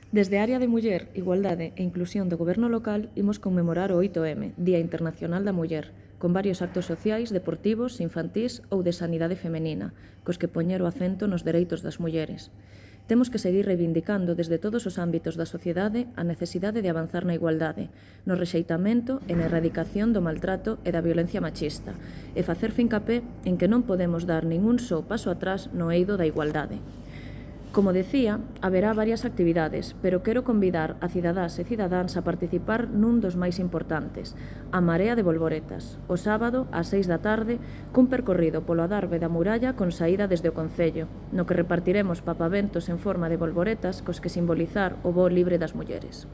Desde a área de Muller, Igualdade e Inclusión do Goberno local imos conmemorar o 8M, Día Internacional da Muller, con varios actos sociais, deportivos, infantís ou de sanidade femenina, cos que poñer o acento nos dereitos das mulleres. Temos que seguir reivindicando desde todos os ámbitos da sociedade a necesidade de avanzar na igualdade, no rexeitamento e na erradicación do maltrato e da violencia machista, e facer fincapé en que non podemos dar ningún só paso atrás no eido da igualdade. Como decía, haberá varias actividades, pero quero convidar a cidadás e cidadáns a participar nun dos máis importantes, a Marea de Bolboretas, o sábado ás 6 da tarde, cun percorrido polo adarve da muralla con saída desde o Concello, no que repartiremos papaventos en forma de bolboretas cos que simbolizar o voo libre das mulleres.